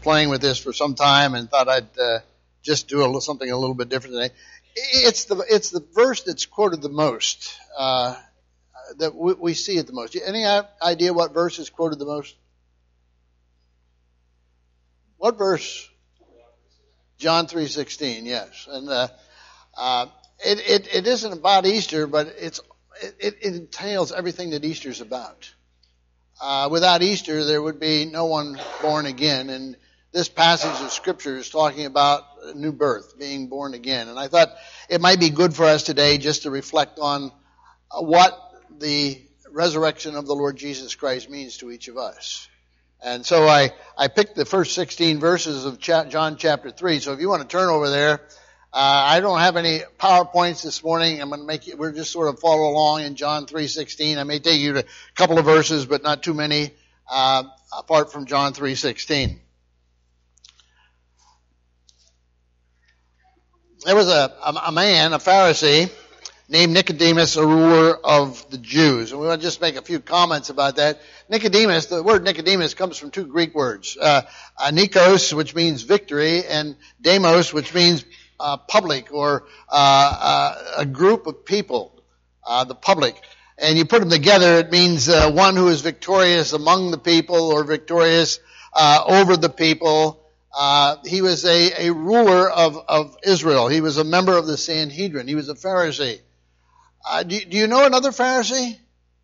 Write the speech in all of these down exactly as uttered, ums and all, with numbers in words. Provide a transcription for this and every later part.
playing with this for some time and thought I'd uh, just do a little, something a little bit different today. It's the it's the verse that's quoted the most, uh, that we, we see it the most. Any idea what verse is quoted the most? What verse? John three sixteen. Yes, and uh, uh, it, it it isn't about Easter, but it's it, it entails everything that Easter's about. Uh, without Easter, there would be no one born again, and this passage of Scripture is talking about a new birth, being born again. And I thought it might be good for us today just to reflect on what the resurrection of the Lord Jesus Christ means to each of us. And so I, I picked the first sixteen verses of John chapter three. So if you want to turn over there, uh, I don't have any PowerPoints this morning. I'm going to make you, we're just sort of follow along in John three sixteen. I may take you to a couple of verses, but not too many, uh, apart from John three sixteen. There was a, a, a man, a Pharisee, named Nicodemus, a ruler of the Jews. And we want to just make a few comments about that. Nicodemus, the word Nicodemus comes from two Greek words. Uh, uh, Nikos, which means victory, and Demos, which means uh, public, or uh, uh, a group of people, uh, the public. And you put them together, it means uh, one who is victorious among the people, or victorious uh, over the people. Uh, he was a, a ruler of, of Israel. He was a member of the Sanhedrin. He was a Pharisee. Uh, do, do you know another Pharisee?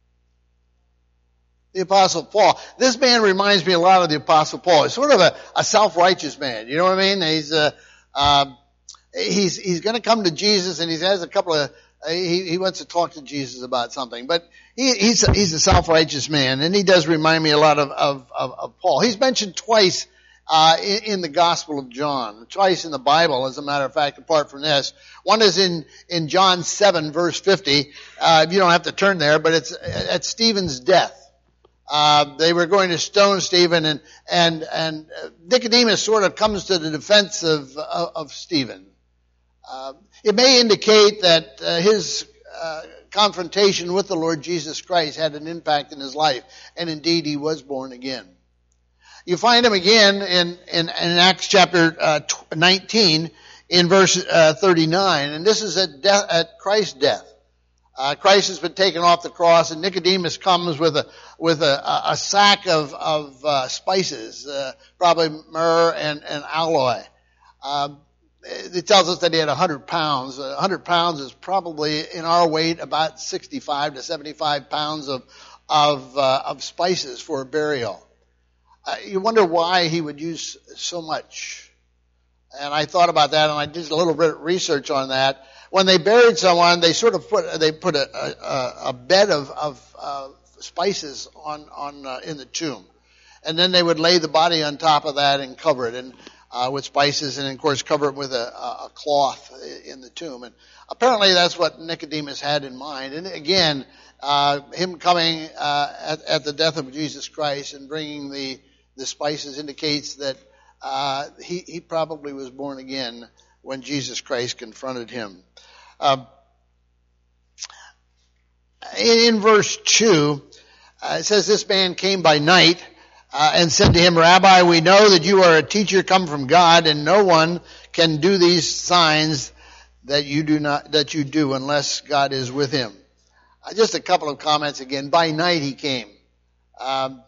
The Apostle Paul. This man reminds me a lot of the Apostle Paul. He's sort of a, a self-righteous man. You know what I mean? He's uh, uh, he's he's going to come to Jesus, and he has a couple of uh, he he wants to talk to Jesus about something. But he, he's he's a self-righteous man, and he does remind me a lot of of, of, of Paul. He's mentioned twice Uh, in, in the Gospel of John, twice in the Bible, as a matter of fact, apart from this. One is in, in John seven, verse fifty. Uh, you don't have to turn there, but it's at Stephen's death. Uh, they were going to stone Stephen, and, and, and Nicodemus sort of comes to the defense of, of, of Stephen. Uh, it may indicate that uh, his uh, confrontation with the Lord Jesus Christ had an impact in his life, and indeed he was born again. You find him again in, in, in Acts chapter uh, nineteen in verse uh, thirty-nine. And this is at, death, at Christ's death. Uh, Christ has been taken off the cross, and Nicodemus comes with a with a, a sack of, of uh, spices, uh, probably myrrh and, and aloe. Uh, it tells us that he had one hundred pounds. one hundred pounds is probably, in our weight, about sixty-five to seventy-five pounds of, of, uh, of spices for a burial. Uh, you wonder why he would use so much. And I thought about that, and I did a little bit of research on that. When they buried someone, they sort of put they put a, a, a bed of, of uh, spices on on uh, in the tomb, and then they would lay the body on top of that and cover it and uh, with spices, and of course cover it with a, a cloth in the tomb. And apparently that's what Nicodemus had in mind. And again, uh, him coming uh, at, at the death of Jesus Christ and bringing the the spices indicates that uh, he, he probably was born again when Jesus Christ confronted him. Uh, in, in verse two, uh, it says, this man came by night uh, and said to him, Rabbi, we know that you are a teacher come from God, and no one can do these signs that you do not that you do unless God is with him. Uh, just a couple of comments again. By night he came. Um,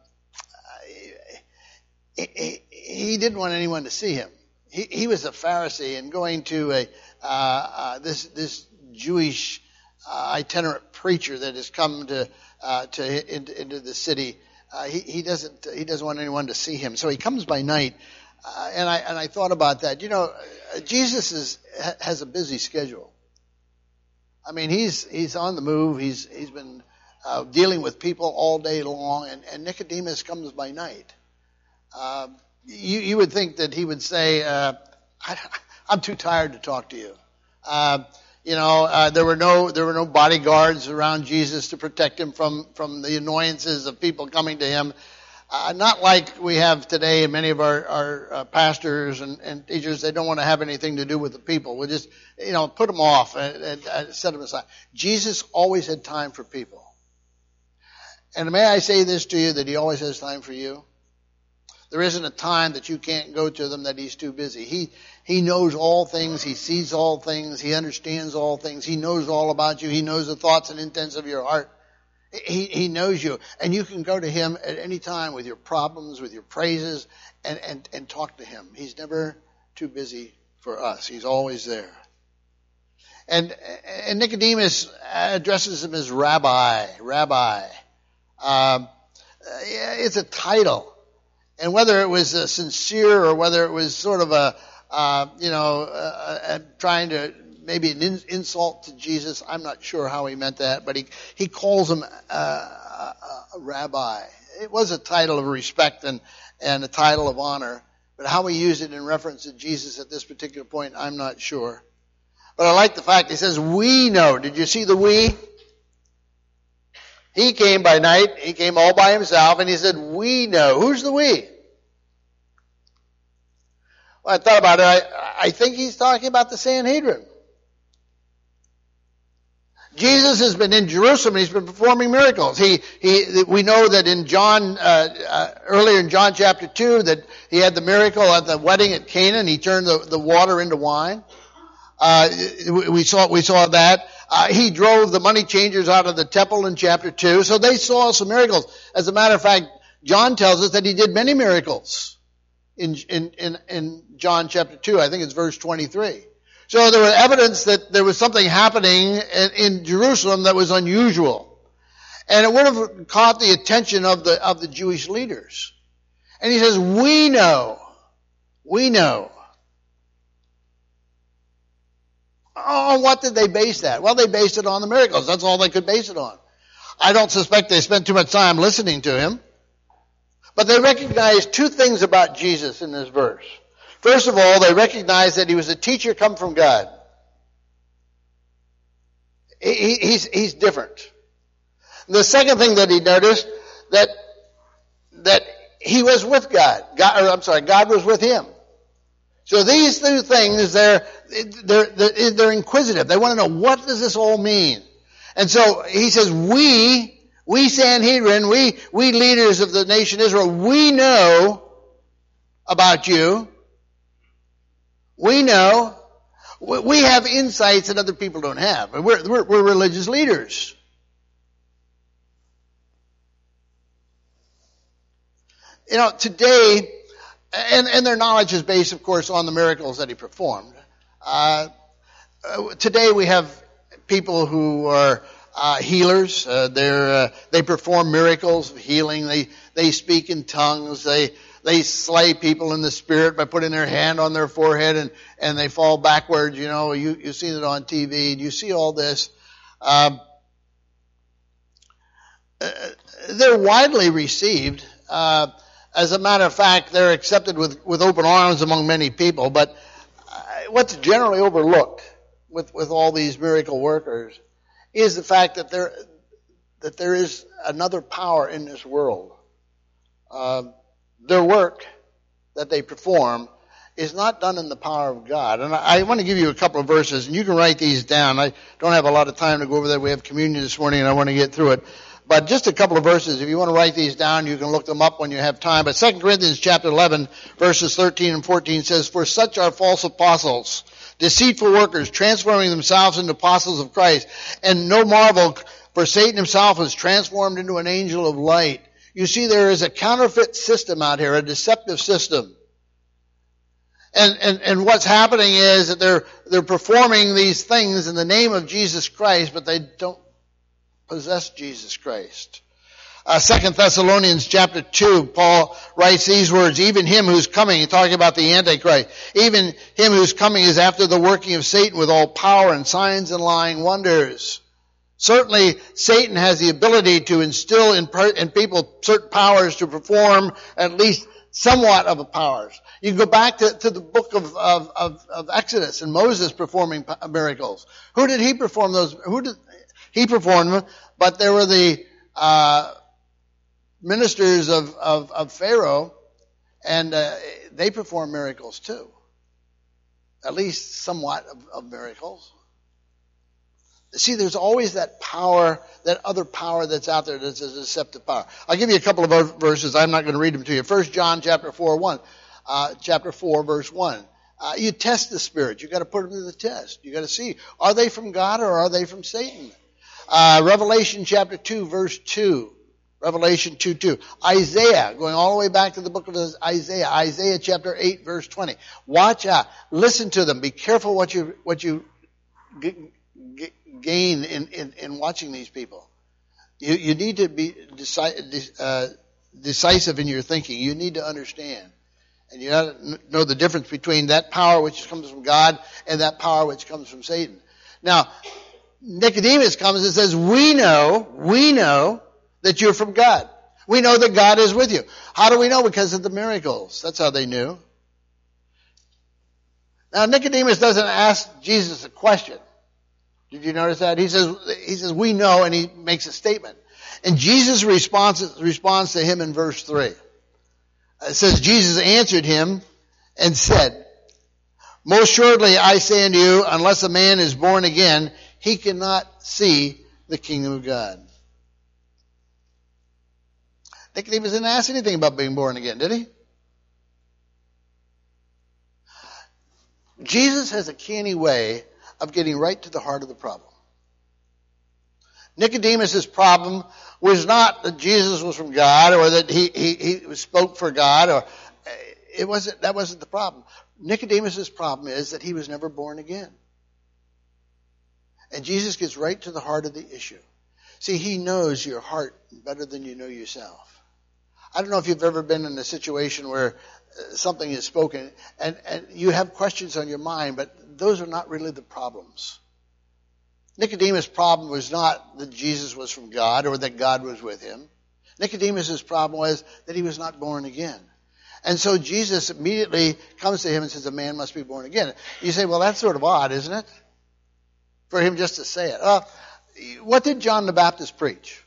He, he didn't want anyone to see him. He, he was a Pharisee, and going to a uh, uh, this this Jewish uh, itinerant preacher that has come to uh, to into, into the city. Uh, he, he doesn't he doesn't want anyone to see him, so he comes by night. Uh, and I and I thought about that. You know, Jesus is has a busy schedule. I mean, he's he's on the move. He's he's been uh, dealing with people all day long, and, and Nicodemus comes by night. Uh, you, you would think that he would say, uh, I, I'm too tired to talk to you. Uh, you know, uh, there were no, there were no bodyguards around Jesus to protect him from, from the annoyances of people coming to him. Uh, not like we have today, and many of our, our uh, pastors and, and teachers, they don't want to have anything to do with the people. We just, you know, put them off and, and, and set them aside. Jesus always had time for people. And may I say this to you, that he always has time for you? There isn't a time that you can't go to them that he's too busy. He, he knows all things. He sees all things. He understands all things. He knows all about you. He knows the thoughts and intents of your heart. He, he knows you. And you can go to him at any time with your problems, with your praises, and, and, and talk to him. He's never too busy for us. He's always there. And, and Nicodemus addresses him as Rabbi, Rabbi. Um, it's a title. And whether it was uh, sincere or whether it was sort of a, uh, you know, uh, uh, trying to, maybe an in, insult to Jesus, I'm not sure how he meant that, but he, he calls him uh, a, a rabbi. It was a title of respect and, and a title of honor, but how he used it in reference to Jesus at this particular point, I'm not sure. But I like the fact he says, we know. Did you see the we? He came by night, he came all by himself, and he said, we know. Who's the we? Well, I thought about it. I, I think he's talking about the Sanhedrin. Jesus has been in Jerusalem and he's been performing miracles. He, he, we know that in John, uh, uh, earlier in John chapter two, that he had the miracle at the wedding at Cana. He turned the, the water into wine. Uh, we saw, we saw that. Uh, he drove the money changers out of the temple in chapter two. So they saw some miracles. As a matter of fact, John tells us that he did many miracles in, in, in, in John chapter two. I think it's verse twenty-three. So there was evidence that there was something happening in, in Jerusalem that was unusual. And it would have caught the attention of the, of the Jewish leaders. And he says, we know, we know. On what did they base that? Well, they based it on the miracles. That's all they could base it on. I don't suspect they spent too much time listening to him. But they recognized two things about Jesus in this verse. First of all, they recognized that he was a teacher come from God. He, he's, he's different. The second thing that he noticed, that, that he was with God. God, or I'm sorry, God was with him. So these two things, they're, they're, they're, they're inquisitive. They want to know, what does this all mean? And so he says, we, we Sanhedrin, we, we leaders of the nation Israel, we know about you. We know. We have insights that other people don't have. We're, we're, we're religious leaders. You know, today, and, and their knowledge is based, of course, on the miracles that he performed. Uh, today we have people who are uh, healers. Uh, they're, uh, they perform miracles of healing. They, they speak in tongues. They, they slay people in the spirit by putting their hand on their forehead and, and they fall backwards. You know, you, you see it on T V. You see all this. Um, uh, they're widely received. Uh, As a matter of fact, they're accepted with, with open arms among many people. But uh, what's generally overlooked with, with all these miracle workers is the fact that there that there is another power in this world. Uh, their work that they perform is not done in the power of God. And I, I want to give you a couple of verses, and you can write these down. I don't have a lot of time to go over that. We have communion this morning, and I want to get through it. But just a couple of verses. If you want to write these down, you can look them up when you have time. But Second Corinthians chapter eleven, verses thirteen and fourteen says, "For such are false apostles, deceitful workers, transforming themselves into apostles of Christ. And no marvel, for Satan himself is transformed into an angel of light." You see, there is a counterfeit system out here, a deceptive system. And, and, and what's happening is that they're, they're performing these things in the name of Jesus Christ, but they don't possess Jesus Christ. Uh, Second Thessalonians chapter two, Paul writes these words, "Even him who's coming," talking about the Antichrist, "even him who's coming is after the working of Satan with all power and signs and lying wonders." Certainly, Satan has the ability to instill in, per, in people certain powers to perform at least somewhat of a powers. You can go back to, to the book of, of, of, of Exodus and Moses performing miracles. Who did he perform those? Who did he perform them? But there were the uh, ministers of, of, of Pharaoh, and uh, they performed miracles too. At least somewhat of, of miracles. See, there's always that power, that other power that's out there that's a deceptive power. I'll give you a couple of verses. I'm not going to read them to you. First John chapter four, one, uh, chapter four, verse one. Uh, you test the spirits. You've got to put them to the test. You've got to see, are they from God or are they from Satan? Uh, Revelation chapter two, verse two. Revelation two, two. Isaiah, going all the way back to the book of Isaiah. Isaiah chapter eight, verse twenty. Watch out. Listen to them. Be careful what you, what you g- g- gain in, in, in watching these people. You, you need to be deci- uh, decisive in your thinking. You need to understand. And you got to know the difference between that power which comes from God and that power which comes from Satan. Now, Nicodemus comes and says, we know, we know that you're from God. We know that God is with you. How do we know? Because of the miracles. That's how they knew. Now, Nicodemus doesn't ask Jesus a question. Did you notice that? He says, he says, we know, and he makes a statement. And Jesus responds, responds to him in verse three. It says, Jesus answered him and said, most surely I say unto you, unless a man is born again, he cannot see the kingdom of God. Nicodemus didn't ask anything about being born again, did he? Jesus has a canny way of getting right to the heart of the problem. Nicodemus' problem was not that Jesus was from God or that he, he, he spoke for God, or it wasn't, that wasn't the problem. Nicodemus' problem is that he was never born again. And Jesus gets right to the heart of the issue. See, he knows your heart better than you know yourself. I don't know if you've ever been in a situation where something is spoken and, and you have questions on your mind, but those are not really the problems. Nicodemus' problem was not that Jesus was from God or that God was with him. Nicodemus' problem was that he was not born again. And so Jesus immediately comes to him and says, a man must be born again. You say, well, that's sort of odd, isn't it? For him just to say it. Uh, what did John the Baptist preach?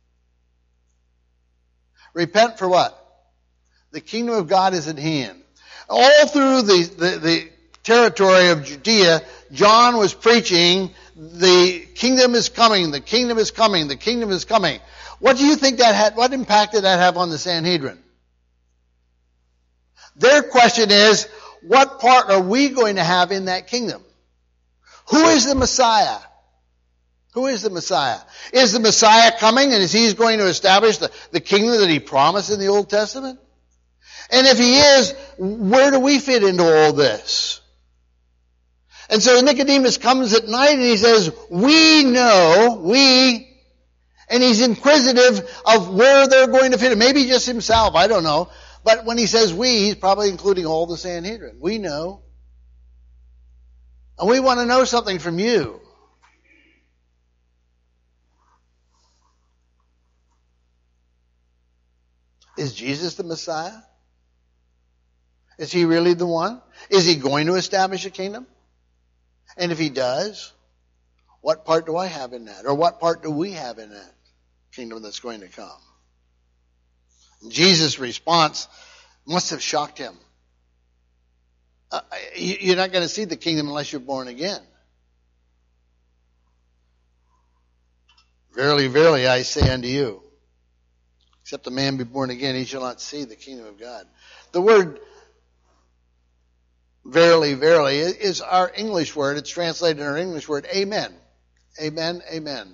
Repent for what? The kingdom of God is at hand. All through the, the, the territory of Judea, John was preaching, the kingdom is coming, the kingdom is coming, the kingdom is coming. What do you think that had, what impact did that have on the Sanhedrin? Their question is, what part are we going to have in that kingdom? Who is the Messiah? Who is the Messiah? Is the Messiah coming and is he going to establish the, the kingdom that he promised in the Old Testament? And if he is, where do we fit into all this? And so Nicodemus comes at night and he says, we know, we, and he's inquisitive of where they're going to fit in. Maybe just himself, I don't know. But when he says we, he's probably including all the Sanhedrin. We know. And we want to know something from you. Is Jesus the Messiah? Is he really the one? Is he going to establish a kingdom? And if he does, what part do I have in that? Or what part do we have in that kingdom that's going to come? Jesus' response must have shocked him. Uh, you're not going to see the kingdom unless you're born again. Verily, verily, I say unto you, except a man be born again, he shall not see the kingdom of God. The word verily, verily is our English word. It's translated in our English word, amen. Amen, amen.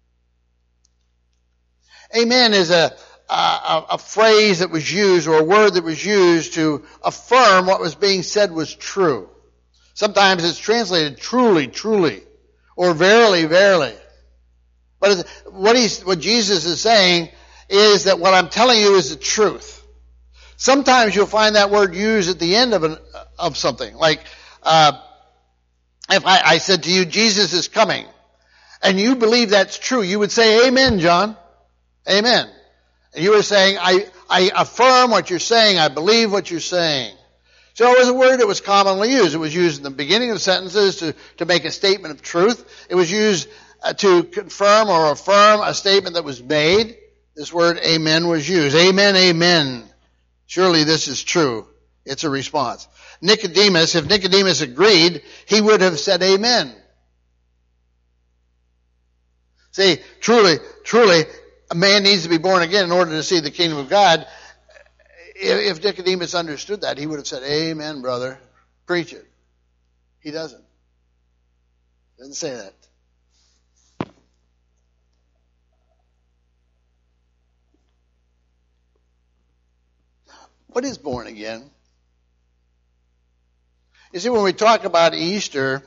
Amen is a, a, a phrase that was used, or a word that was used to affirm what was being said was true. Sometimes it's translated truly, truly, or verily, verily. But what he's, what Jesus is saying is that what I'm telling you is the truth. Sometimes you'll find that word used at the end of an, of something. Like, uh, if I, I said to you, Jesus is coming, and you believe that's true, you would say, amen, John. Amen. And you were saying, I, I affirm what you're saying, I believe what you're saying. So it was a word that was commonly used. It was used in the beginning of sentences to, to make a statement of truth. It was used uh, to confirm or affirm a statement that was made. This word amen was used. Amen, amen. Surely this is true. It's a response. Nicodemus, if Nicodemus agreed, he would have said amen. See, truly, truly, a man needs to be born again in order to see the kingdom of God. If Nicodemus understood that, he would have said, amen, brother. Preach it. He doesn't. Doesn't say that. What is born again? You see, when we talk about Easter,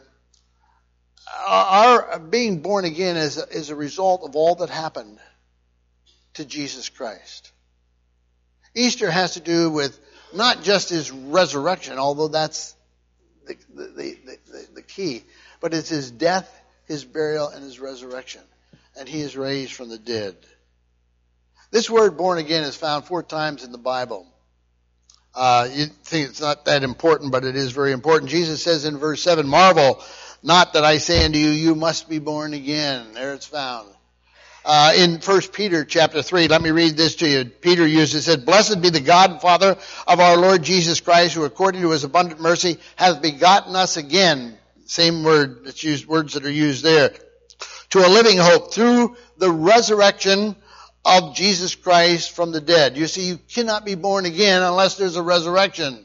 our being born again is a, is a result of all that happened to Jesus Christ. Easter has to do with not just his resurrection, although that's the, the, the, the, the key, but it's his death, his burial, and his resurrection. And he is raised from the dead. This word born again is found four times in the Bible. Uh, you think it's not that important, but it is very important. Jesus says in verse seven, marvel not that I say unto you, you must be born again. There it's found. Uh, in First Peter chapter three, let me read this to you. Peter used it, said, blessed be the God and Father of our Lord Jesus Christ, who according to his abundant mercy hath begotten us again. Same word that's used, words that are used there. To a living hope through the resurrection of Jesus Christ from the dead. You see, you cannot be born again unless there's a resurrection.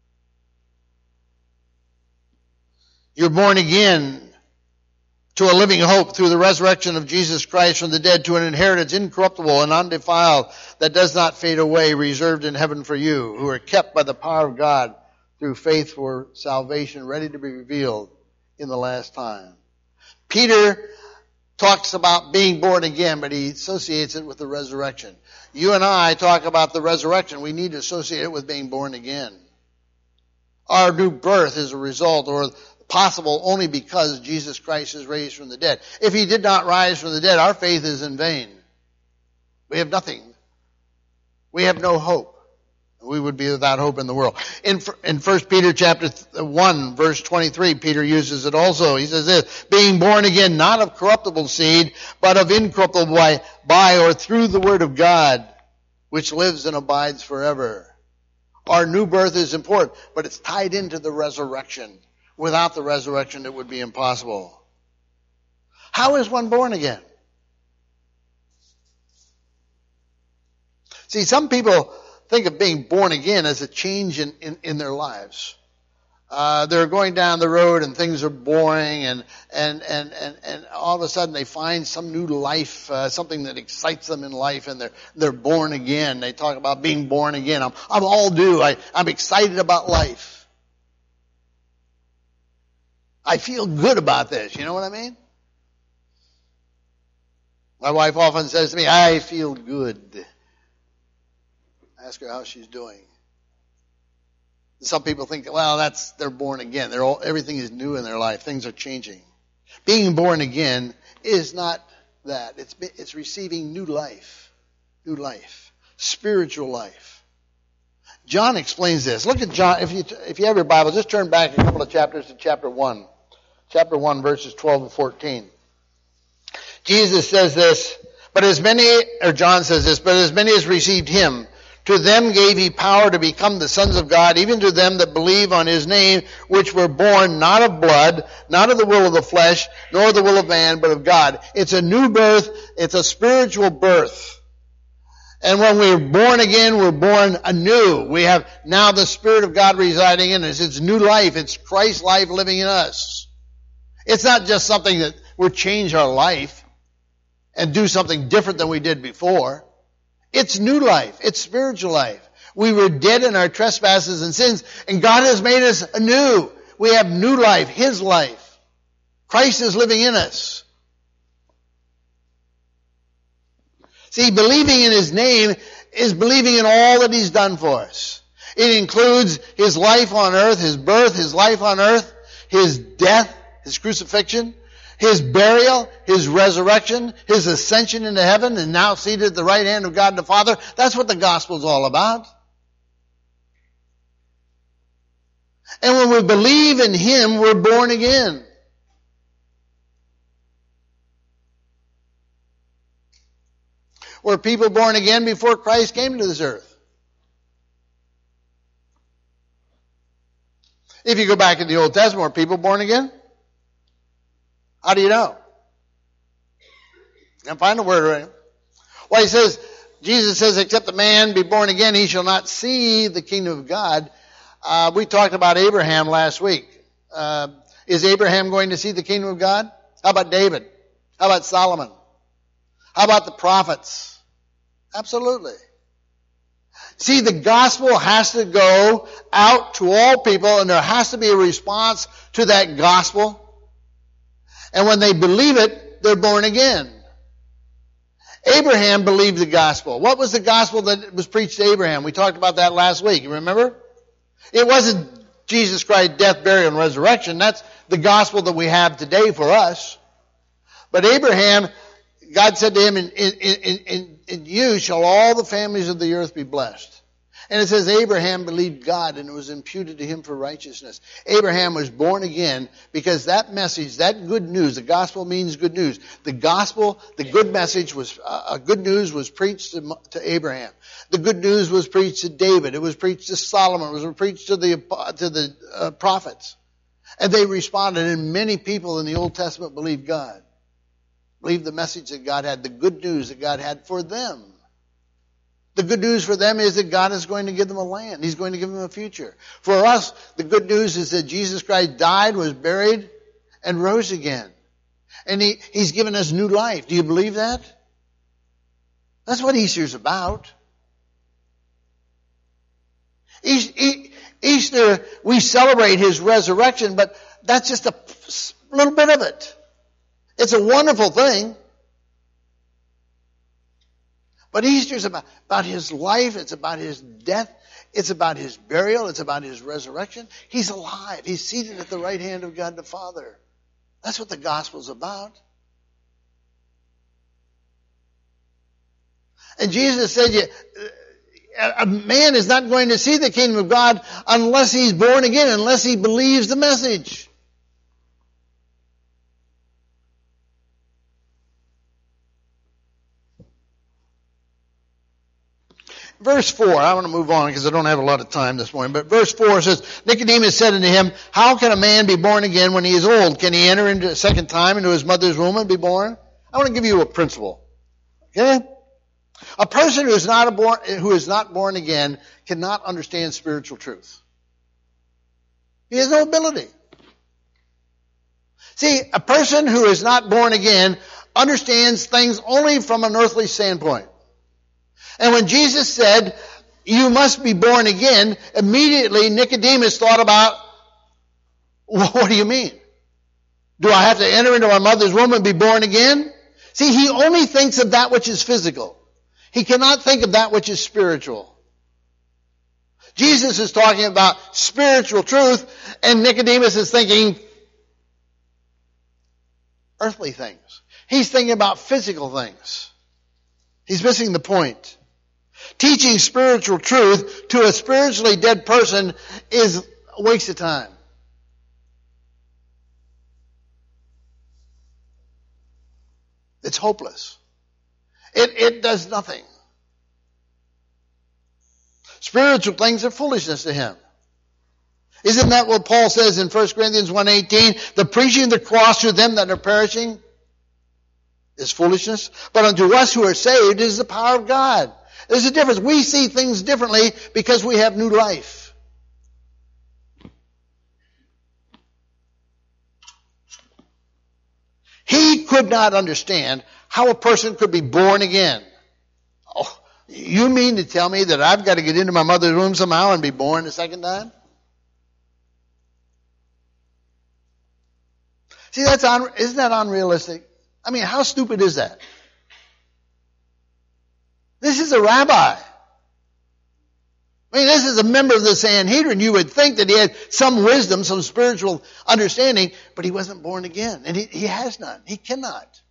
You're born again to a living hope through the resurrection of Jesus Christ from the dead, to an inheritance incorruptible and undefiled that does not fade away, reserved in heaven for you, who are kept by the power of God through faith for salvation, ready to be revealed in the last time. Peter talks about being born again, but he associates it with the resurrection. You and I talk about the resurrection. We need to associate it with being born again. Our new birth is a result, or possible only because Jesus Christ is raised from the dead. If he did not rise from the dead, our faith is in vain. We have nothing. We have no hope. We would be without hope in the world. In, in First Peter chapter one, verse twenty-three, Peter uses it also. He says this, being born again, not of corruptible seed, but of incorruptible by, by or through the word of God, which lives and abides forever. Our new birth is important, but it's tied into the resurrection. Without the resurrection, it would be impossible. How is one born again? See, some people think of being born again as a change in, in, in their lives. Uh, they're going down the road and things are boring, and and, and, and, and all of a sudden they find some new life, uh, something that excites them in life, and they're they're born again. They talk about being born again. I'm I'm all due. I, I'm excited about life. I feel good about this. You know what I mean? My wife often says to me, I feel good. I ask her how she's doing. Some people think, well, that's, they're born again. They're all, everything is new in their life. Things are changing. Being born again is not that. It's, it's receiving new life. New life. Spiritual life. John explains this. Look at John, if you, if you have your Bible, just turn back a couple of chapters to chapter one. Chapter one, verses twelve and fourteen. Jesus says this, but as many, or John says this, but as many as received him, to them gave he power to become the sons of God, even to them that believe on his name, which were born not of blood, not of the will of the flesh, nor the will of man, but of God. It's a new birth. It's a spiritual birth. And when we're born again, we're born anew. We have now the Spirit of God residing in us. It's new life. It's Christ's life living in us. It's not just something that will change our life and do something different than we did before. It's new life. It's spiritual life. We were dead in our trespasses and sins, and God has made us anew. We have new life, His life. Christ is living in us. See, believing in His name is believing in all that He's done for us. It includes His life on earth, His birth, His life on earth, His death, His crucifixion, His burial, His resurrection, His ascension into heaven, and now seated at the right hand of God the Father. That's what the gospel is all about. And when we believe in Him, we're born again. Were people born again before Christ came to this earth? If you go back in the Old Testament, were people born again? How do you know? And find a word right. Well, he says, Jesus says, except the man be born again, he shall not see the kingdom of God. Uh, we talked about Abraham last week. Uh, is Abraham going to see the kingdom of God? How about David? How about Solomon? How about the prophets? Absolutely. See, the gospel has to go out to all people, and there has to be a response to that gospel. And when they believe it, they're born again. Abraham believed the gospel. What was the gospel that was preached to Abraham? We talked about that last week. You remember? It wasn't Jesus Christ's death, burial, and resurrection. That's the gospel that we have today for us. But Abraham, God said to him, in, in, in, in, in you shall all the families of the earth be blessed. And it says Abraham believed God and it was imputed to him for righteousness. Abraham was born again because that message, that good news, the gospel means good news. The gospel, the good message was, uh, good news was preached to, to Abraham. The good news was preached to David. It was preached to Solomon. It was preached to the, to the uh, prophets. And they responded, and many people in the Old Testament believed God. Believed the message that God had, the good news that God had for them. The good news for them is that God is going to give them a land. He's going to give them a future. For us, the good news is that Jesus Christ died, was buried, and rose again. And he, He's given us new life. Do you believe that? That's what Easter's about. Easter, we celebrate His resurrection, but that's just a little bit of it. It's a wonderful thing. But Easter's about, about His life. It's about His death. It's about His burial. It's about His resurrection. He's alive. He's seated at the right hand of God the Father. That's what the gospel's about. And Jesus said, you, a man is not going to see the kingdom of God unless he's born again, unless he believes the message. Verse four, I want to move on because I don't have a lot of time this morning, but verse four says, Nicodemus said unto him, how can a man be born again when he is old? Can he enter into a second time into his mother's womb and be born? I want to give you a principle. Okay? A person who is not a born, who is not born again cannot understand spiritual truth. He has no ability. See, a person who is not born again understands things only from an earthly standpoint. And when Jesus said, you must be born again, immediately Nicodemus thought about, well, what do you mean? Do I have to enter into my mother's womb and be born again? See, he only thinks of that which is physical. He cannot think of that which is spiritual. Jesus is talking about spiritual truth, and Nicodemus is thinking earthly things. He's thinking about physical things. He's missing the point. Teaching spiritual truth to a spiritually dead person is a waste of time. It's hopeless. It, it does nothing. Spiritual things are foolishness to him. Isn't that what Paul says in First Corinthians one eighteen? The preaching of the cross to them that are perishing is foolishness, but unto us who are saved is the power of God. There's a difference. We see things differently because we have new life. He could not understand how a person could be born again. Oh, you mean to tell me that I've got to get into my mother's womb somehow and be born a second time? See, that's un- isn't that unrealistic? I mean, how stupid is that? This is a rabbi. I mean, this is a member of the Sanhedrin. You would think that he had some wisdom, some spiritual understanding, but he wasn't born again. And he, he has none. He cannot.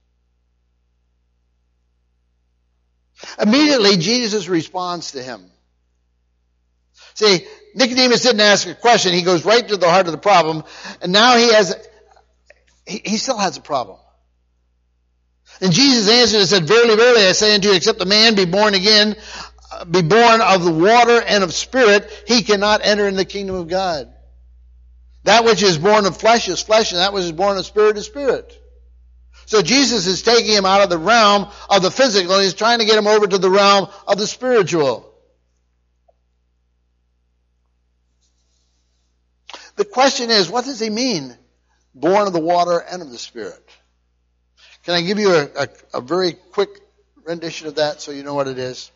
Immediately, Jesus responds to him. See, Nicodemus didn't ask a question. He goes right to the heart of the problem. And now he has, he, he still has a problem. And Jesus answered and said, verily, verily, I say unto you, except a man be born again, be born of the water and of spirit, he cannot enter in the kingdom of God. That which is born of flesh is flesh, and that which is born of spirit is spirit. So Jesus is taking him out of the realm of the physical and he's trying to get him over to the realm of the spiritual. The question is, what does he mean? Born of the water and of the Spirit. Can I give you a, a, a very quick rendition of that so you know what it is?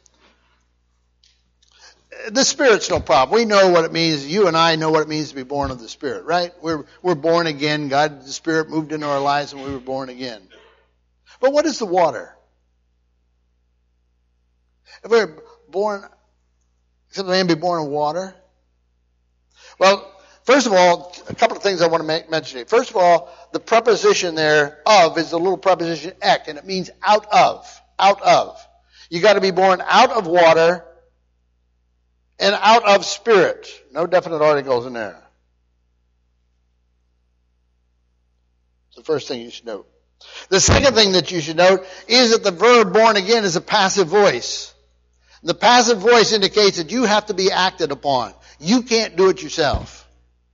The Spirit's no problem. We know what it means. You and I know what it means to be born of the Spirit, right? We're, we're born again. God, the Spirit moved into our lives and we were born again. But what is the water? If we're born, can a man be born of water? Well, first of all, a couple of things I want to make, mention here. First of all, the preposition there, of, is the little preposition ek, and it means out of. Out of. You got to be born out of water and out of spirit. No definite articles in there. It's the first thing you should note. The second thing that you should note is that the verb born again is a passive voice. The passive voice indicates that you have to be acted upon. You can't do it yourself.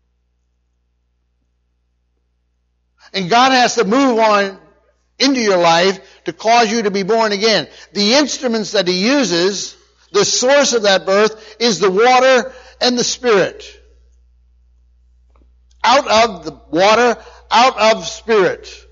And God has to move on into your life to cause you to be born again. The instruments that He uses, the source of that birth, is the water and the Spirit. Out of the water, out of Spirit.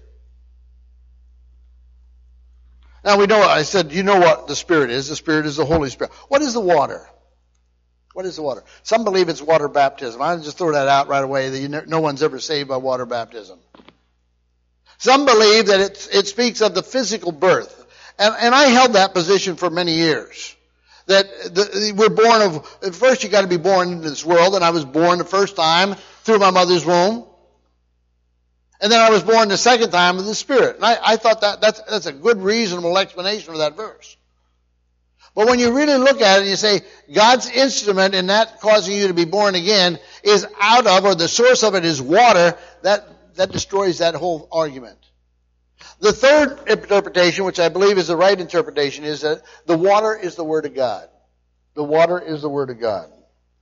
Now we know, I said, you know what the Spirit is. The Spirit is the Holy Spirit. What is the water? What is the water? Some believe it's water baptism. I'll just throw that out right away, that you know, no one's ever saved by water baptism. Some believe that it, it speaks of the physical birth. And, and I held that position for many years. That the, we're born of, at first you got to be born into this world, and I was born the first time through my mother's womb. And then I was born the second time with the Spirit. And I, I thought that that's, that's a good, reasonable explanation of that verse. But when you really look at it and you say, God's instrument in that causing you to be born again is out of, or the source of it is water, that, that destroys that whole argument. The third interpretation, which I believe is the right interpretation, is that the water is the Word of God. The water is the Word of God.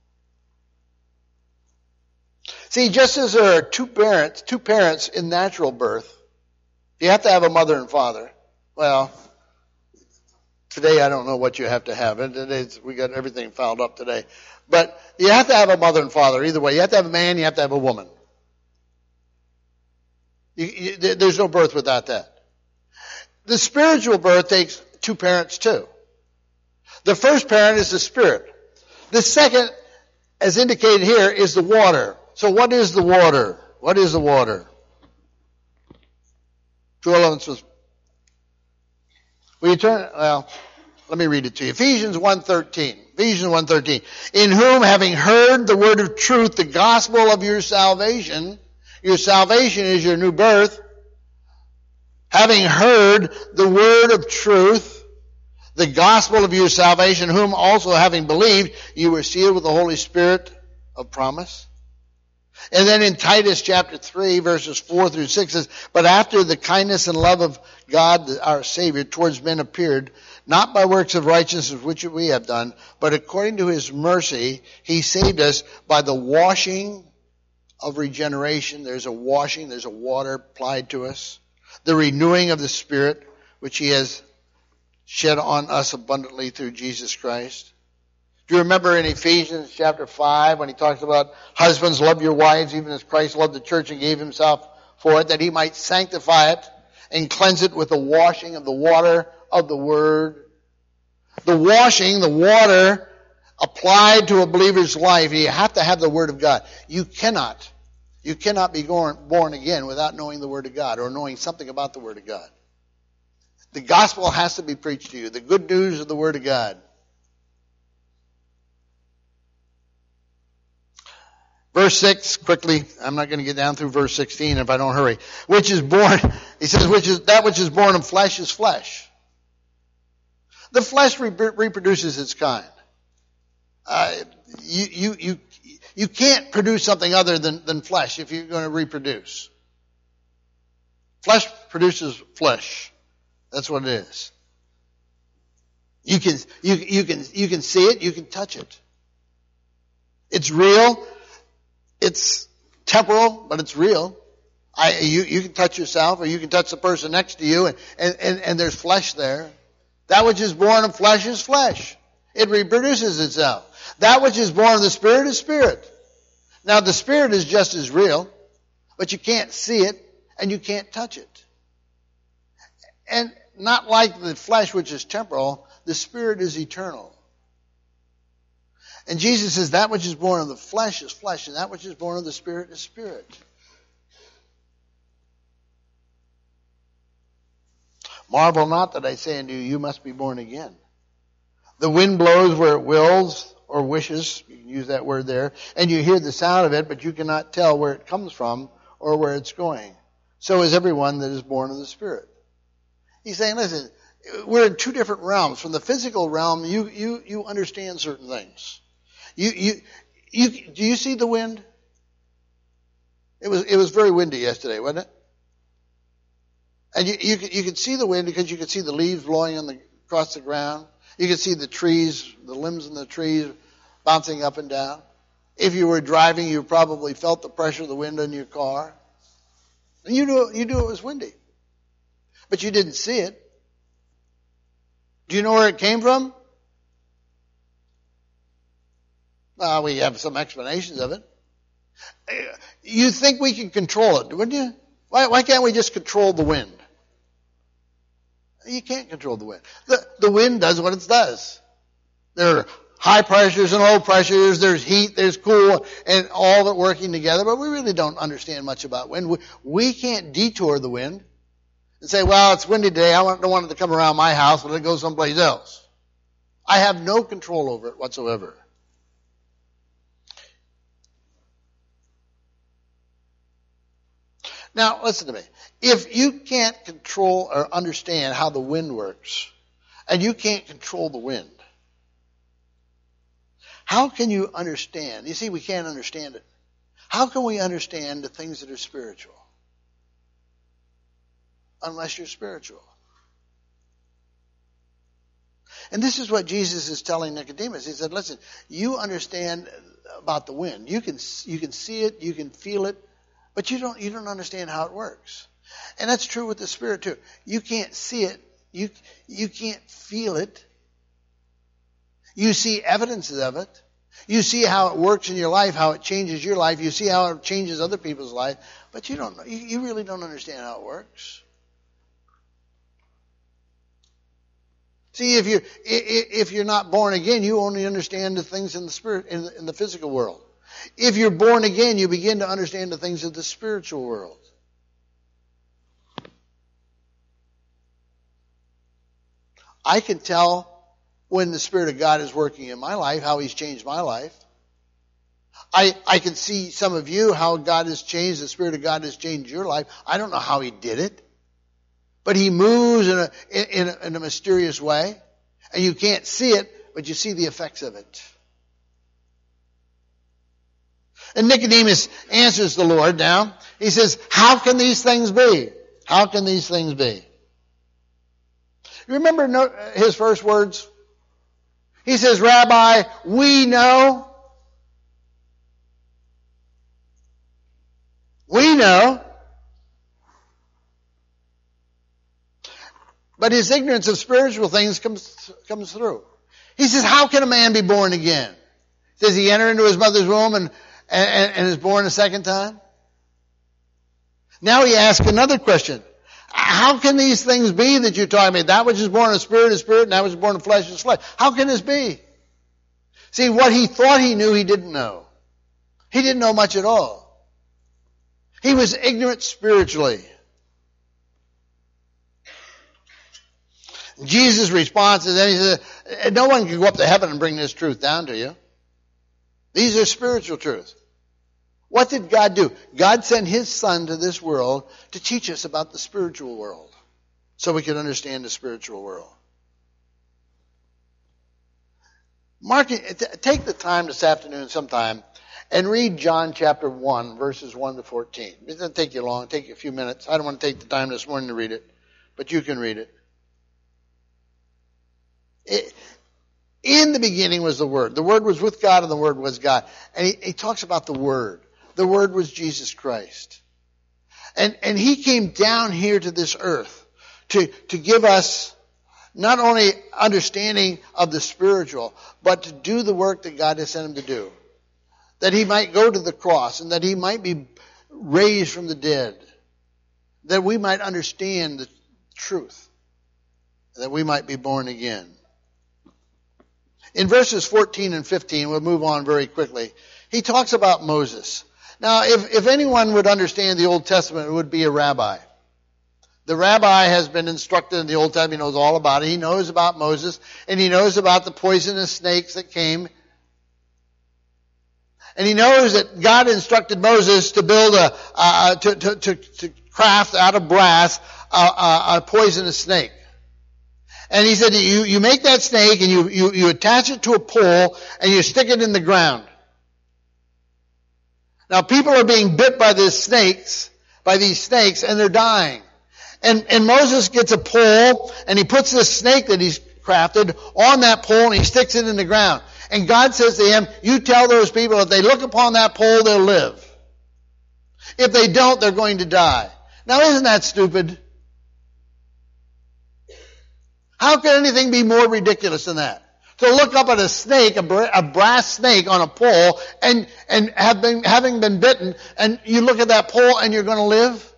See, just as there are two parents, two parents in natural birth, you have to have a mother and father. Well, today I don't know what you have to have. It's, we got everything fouled up today. But you have to have a mother and father either way. You have to have a man, you have to have a woman. You, you, there's no birth without that. The spiritual birth takes two parents too. The first parent is the Spirit. The second, as indicated here, is the water. So what is the water? What is the water? Two elements was. Will you turn? Well, let me read it to you. Ephesians one thirteen. Ephesians one thirteen. In whom, having heard the word of truth, the gospel of your salvation, your salvation is your new birth. Having heard the word of truth, the gospel of your salvation, whom also having believed, you were sealed with the Holy Spirit of promise. And then in Titus chapter three, verses four through six says, but after the kindness and love of God, our Savior, towards men appeared, not by works of righteousness which we have done, but according to His mercy, He saved us by the washing of regeneration. There's a washing, there's a water applied to us. The renewing of the Spirit, which He has shed on us abundantly through Jesus Christ. Do you remember in Ephesians chapter five when he talks about husbands, love your wives even as Christ loved the church and gave Himself for it, that He might sanctify it and cleanse it with the washing of the water of the Word. The washing, the water applied to a believer's life, you have to have the Word of God. You cannot, you cannot be born again without knowing the Word of God or knowing something about the Word of God. The gospel has to be preached to you. The good news of the Word of God. Verse six, quickly, I'm not going to get down through verse sixteen if I don't hurry. Which is born, he says, which is that which is born of flesh is flesh. The flesh re- reproduces its kind. Uh, you, you, you, you can't produce something other than, than flesh if you're going to reproduce. Flesh produces flesh. That's what it is. You can, you, you can, you can see it, you can touch it. It's real. It's temporal, but it's real. I, you, you can touch yourself, or you can touch the person next to you, and, and, and, and there's flesh there. That which is born of flesh is flesh. It reproduces itself. That which is born of the Spirit is spirit. Now the Spirit is just as real, but you can't see it, and you can't touch it. And not like the flesh, which is temporal, the Spirit is eternal. And Jesus says that which is born of the flesh is flesh, and that which is born of the Spirit is spirit. Marvel not that I say unto you, you must be born again. The wind blows where it wills or wishes, you can use that word there, and you hear the sound of it, but you cannot tell where it comes from or where it's going. So is everyone that is born of the Spirit. He's saying, listen, we're in two different realms. From the physical realm, you you you understand certain things. You you you do you see the wind? It was it was very windy yesterday, wasn't it? And you you could, you could see the wind because you could see the leaves blowing on the across the ground. You could see the trees, the limbs in the trees bouncing up and down. If you were driving, you probably felt the pressure of the wind in your car. And you knew you knew it was windy. But you didn't see it. Do you know where it came from? Well, we have some explanations of it. You think we can control it, wouldn't you? Why, why can't we just control the wind? You can't control the wind. The, the wind does what it does. There are high pressures and low pressures. There's heat, there's cool, and all of it working together. But we really don't understand much about wind. We, we can't detour the wind and say, well, it's windy today. I don't want it to come around my house, but it goes someplace else. I have no control over it whatsoever. Now, listen to me. If you can't control or understand how the wind works, and you can't control the wind, how can you understand? You see, we can't understand it. How can we understand the things that are spiritual? Unless you're spiritual. And this is what Jesus is telling Nicodemus. He said, listen, you understand about the wind. You can, you can see it, you can feel it, but you don't, you don't understand how it works. And that's true with the Spirit too. You can't see it. You, you can't feel it. You see evidences of it. You see how it works in your life, how it changes your life. You see how it changes other people's life. But you don't know. You, you really don't understand how it works. See, if you're, if you're not born again, you only understand the things in the spirit, in the, in the physical world. If you're born again, you begin to understand the things of the spiritual world. I can tell when the Spirit of God is working in my life, how He's changed my life. I, I can see some of you, how God has changed, the Spirit of God has changed your life. I don't know how He did it. But He moves in a, in a, in a mysterious way. And you can't see it, but you see the effects of it. And Nicodemus answers the Lord now. He says, how can these things be? How can these things be? You remember his first words? He says, Rabbi, we know. We know. But his ignorance of spiritual things comes, comes through. He says, how can a man be born again? Does he enter into his mother's womb and, and, and is born a second time? Now he asks another question. How can these things be that you're talking about? That which is born of spirit is spirit, and that which is born of flesh is flesh. How can this be? See, what he thought he knew, he didn't know. He didn't know much at all. He was ignorant spiritually. Jesus' response is, then he says, no one can go up to heaven and bring this truth down to you. These are spiritual truths. What did God do? God sent His Son to this world to teach us about the spiritual world so we can understand the spiritual world. Mark, take the time this afternoon sometime and read John chapter one, verses one to fourteen. It doesn't take you long. It'll take you a few minutes. I don't want to take the time this morning to read it, but you can read it. It, in the beginning was the Word. The Word was with God and the Word was God. And he, he talks about the Word. The Word was Jesus Christ. And, and he came down here to this earth to, to give us not only understanding of the spiritual, but to do the work that God has sent him to do. That he might go to the cross and that he might be raised from the dead. That we might understand the truth. That we might be born again. In verses fourteen and fifteen, we'll move on very quickly, he talks about Moses. Now, if, if anyone would understand the Old Testament, it would be a rabbi. The rabbi has been instructed in the Old Testament. He knows all about it. He knows about Moses, and he knows about the poisonous snakes that came. And he knows that God instructed Moses to build a, uh, to, to, to, to craft out of brass a, a, a poisonous snake. And he said, you, you make that snake and you, you, you attach it to a pole and you stick it in the ground. Now people are being bit by these snakes, by these snakes, and they're dying. And, and Moses gets a pole and he puts this snake that he's crafted on that pole and he sticks it in the ground. And God says to him, you tell those people if they look upon that pole, they'll live. If they don't, they're going to die. Now isn't that stupid? How could anything be more ridiculous than that? To look up at a snake, a, bra- a brass snake on a pole, and, and have been, having been bitten, and you look at that pole and you're going to live?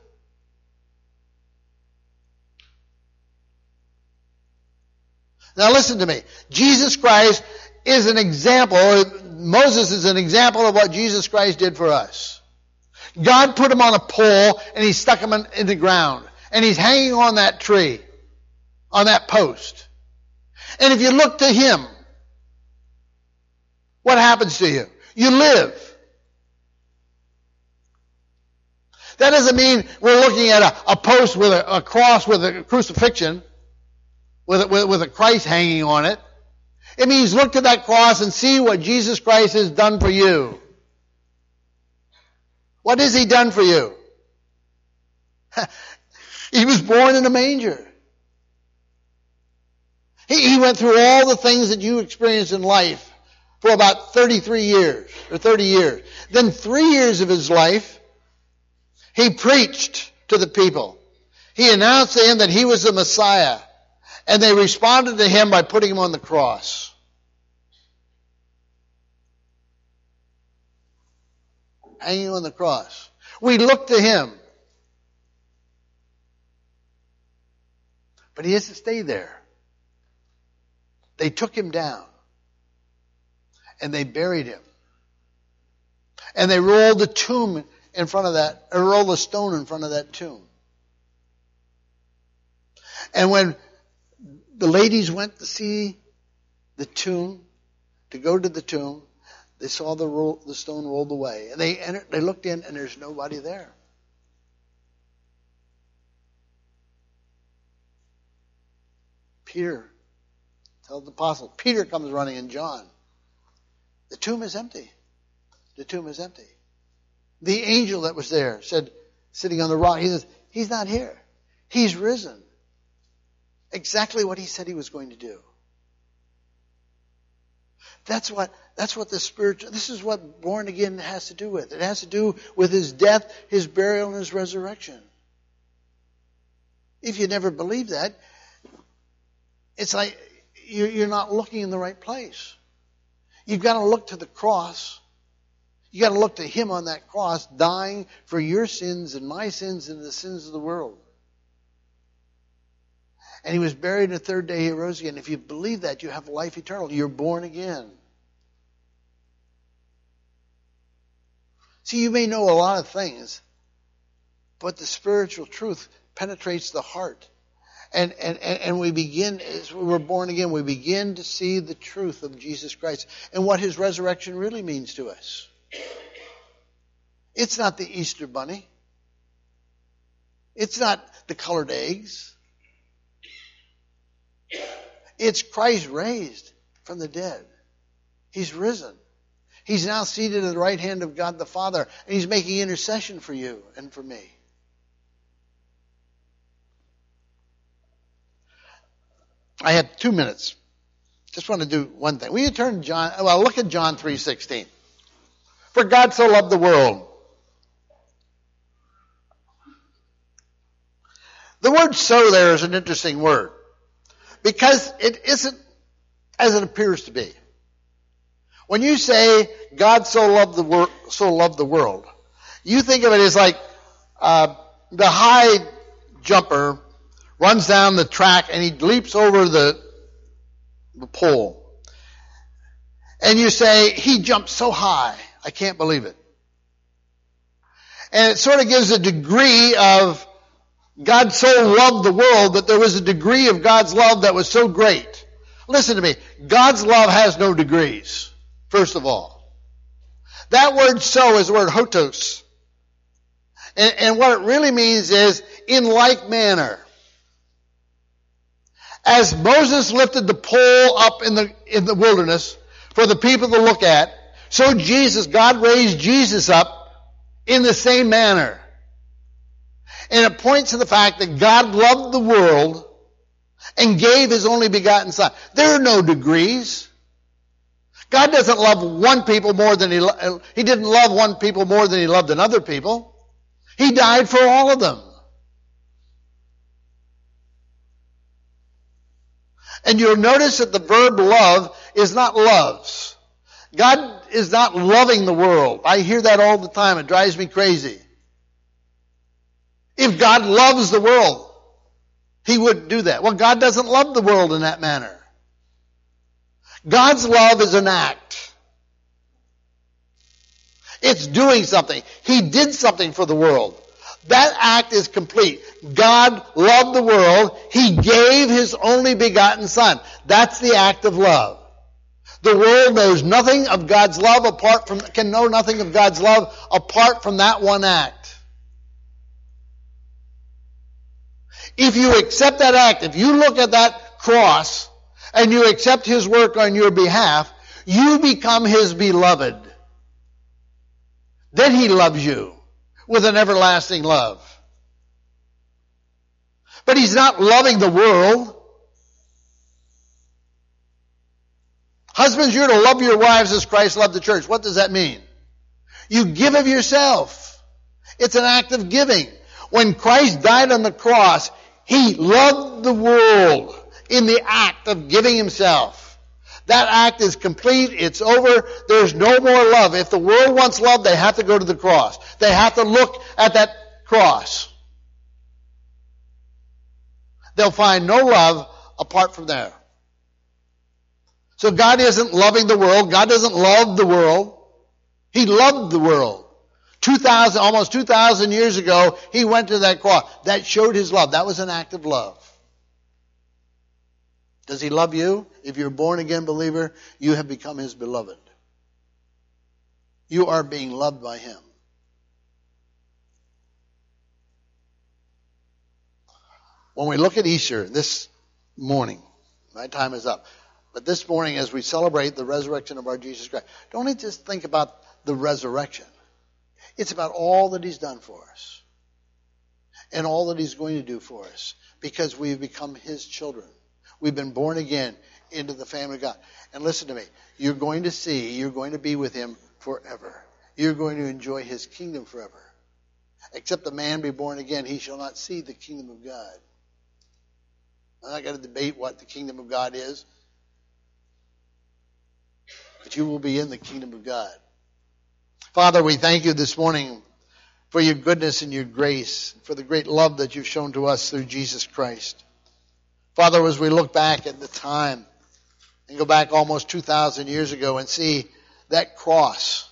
Now listen to me. Jesus Christ is an example, or Moses is an example of what Jesus Christ did for us. God put him on a pole and he stuck him in, in the ground. And he's hanging on that tree, on that post. And if you look to him, what happens to you? You live. That doesn't mean we're looking at a, a post with a, a cross with a crucifixion, with a, with, with a Christ hanging on it. It means look to that cross and see what Jesus Christ has done for you. What has he done for you? He was born in a manger. He, he went through all the things that you experienced in life for about thirty-three years, or thirty years. Then three years of his life, he preached to the people. He announced to them that he was the Messiah. And they responded to him by putting him on the cross. Hanging on the cross. We look to him. But he has to stay there. They took him down. And they buried him. And they rolled the tomb in front of that, or rolled the stone in front of that tomb. And when the ladies went to see the tomb, to go to the tomb, they saw the roll, the stone rolled away. And they entered, they looked in and there's nobody there. Peter, tell the apostle, Peter comes running and John. The tomb is empty. The tomb is empty. The angel that was there said, sitting on the rock, he says, he's not here. He's risen. Exactly what he said he was going to do. That's what, that's what the spiritual, this is what born again has to do with. It has to do with his death, his burial, and his resurrection. If you never believe that, it's like you're not looking in the right place. You've got to look to the cross. You've got to look to him on that cross, dying for your sins and my sins and the sins of the world. And he was buried, and the third day he rose again. If you believe that, you have life eternal. You're born again. See, you may know a lot of things, but the spiritual truth penetrates the heart. And, and, and we begin, as we're born again, we begin to see the truth of Jesus Christ and what his resurrection really means to us. It's not the Easter bunny. It's not the colored eggs. It's Christ raised from the dead. He's risen. He's now seated at the right hand of God the Father, and he's making intercession for you and for me. I have two minutes. Just want to do one thing. Will you turn to John? Well, look at John three sixteen. For God so loved the world The word so there is an interesting word because it isn't as it appears to be. When you say God so loved the world, so loved the world, you think of it as like uh, the high jumper runs down the track and he leaps over the, the pole. And you say, he jumped so high, I can't believe it. And it sort of gives a degree of God so loved the world that there was a degree of God's love that was so great. Listen to me. God's love has no degrees, first of all. That word so is the word hotos. And, and what it really means is in like manner. As Moses lifted the pole up in the, in the wilderness for the people to look at, so Jesus, God raised Jesus up in the same manner. And it points to the fact that God loved the world and gave His only begotten Son. There are no degrees. God doesn't love one people more than He lo- He didn't love one people more than He loved another people. He died for all of them. And you'll notice that the verb love is not loves. God is not loving the world. I hear that all the time. It drives me crazy. If God loves the world, He wouldn't do that. Well, God doesn't love the world in that manner. God's love is an act. It's doing something. He did something for the world. That act is complete. God loved the world. He gave His only begotten Son. That's the act of love. The world knows nothing of God's love apart from, can know nothing of God's love apart from that one act. If you accept that act, if you look at that cross and you accept His work on your behalf, you become His beloved. Then He loves you with an everlasting love. But He's not loving the world. Husbands, you're to love your wives as Christ loved the church. What does that mean? You give of yourself. It's an act of giving. When Christ died on the cross, He loved the world in the act of giving Himself. That act is complete. It's over. There's no more love. If the world wants love, they have to go to the cross. They have to look at that cross. They'll find no love apart from there. So God isn't loving the world. God doesn't love the world. He loved the world. Two thousand, almost two thousand years ago, He went to that cross. That showed His love. That was an act of love. Does He love you? If you're a born again believer, you have become His beloved. You are being loved by Him. When we look at Easter this morning, my time is up. But this morning, as we celebrate the resurrection of our Jesus Christ, don't just think about the resurrection. It's about all that He's done for us. And all that He's going to do for us. Because we've become His children. We've been born again into the family of God. And listen to me. You're going to see, you're going to be with Him forever. You're going to enjoy His kingdom forever. Except the man be born again, he shall not see the kingdom of God. I'm not going to debate what the kingdom of God is. But you will be in the kingdom of God. Father, we thank You this morning for Your goodness and Your grace, for the great love that You've shown to us through Jesus Christ. Father, as we look back at the time and go back almost two thousand years ago and see that cross,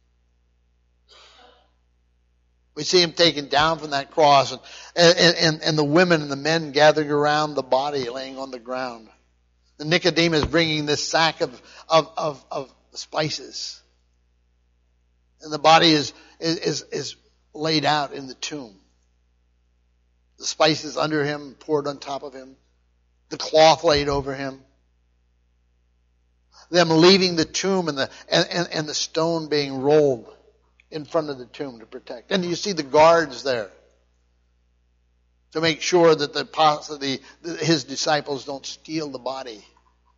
we see Him taken down from that cross and, and, and, and the women and the men gathering around the body laying on the ground. And Nicodemus bringing this sack of, of, of, of spices. And the body is, is, is laid out in the tomb. The spices under Him, poured on top of Him. The cloth laid over Him. Them leaving the tomb and the, and, and, and the stone being rolled in front of the tomb to protect. And you see the guards there to make sure that the, the, the His disciples don't steal the body.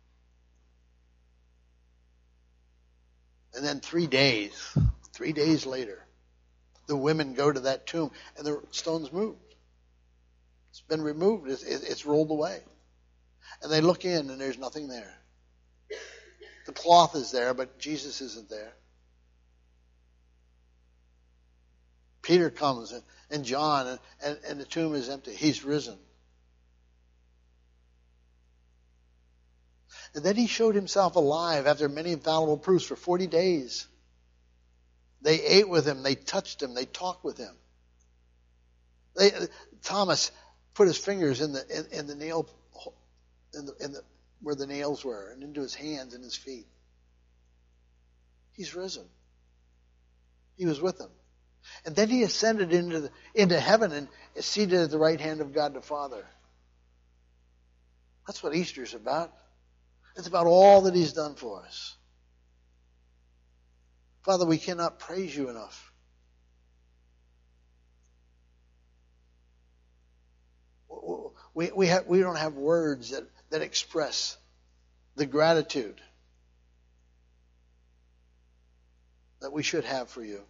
And then three days, three days later, the women go to that tomb and the stone's moved. It's been removed. It's, it's rolled away. And they look in and there's nothing there. The cloth is there, but Jesus isn't there. Peter comes and, and John, and, and, and the tomb is empty. He's risen. And then he showed himself alive after many infallible proofs for forty days. They ate with him. They touched him. They talked with him. They, Thomas put his fingers in the in, in the nail in the, in the where the nails were, and into his hands and his feet. He's risen. He was with them. And then he ascended into the, into heaven and is seated at the right hand of God the Father. That's what Easter's about. It's about all that he's done for us. Father, we cannot praise you enough. We, we, have, we don't have words that, that express the gratitude that we should have for you.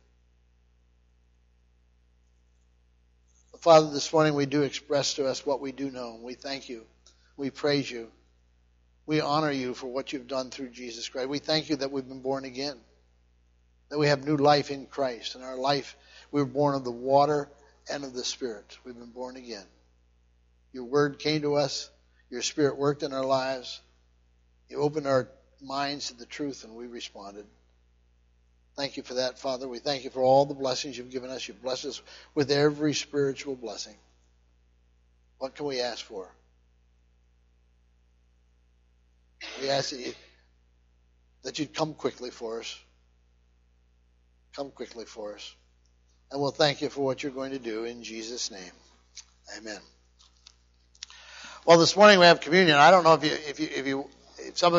Father, this morning we do express to us what we do know. We thank you. We praise you. We honor you for what you've done through Jesus Christ. We thank you that we've been born again, that we have new life in Christ. In our life, we were born of the water and of the Spirit. We've been born again. Your word came to us. Your Spirit worked in our lives. You opened our minds to the truth, and we responded. Thank you for that, Father. We thank you for all the blessings you've given us. You've blessed us with every spiritual blessing. What can we ask for? We ask that, you, that you'd come quickly for us. Come quickly for us. And we'll thank you for what you're going to do in Jesus' name. Amen. Well, this morning we have communion. I don't know if you, if you, if you, if some of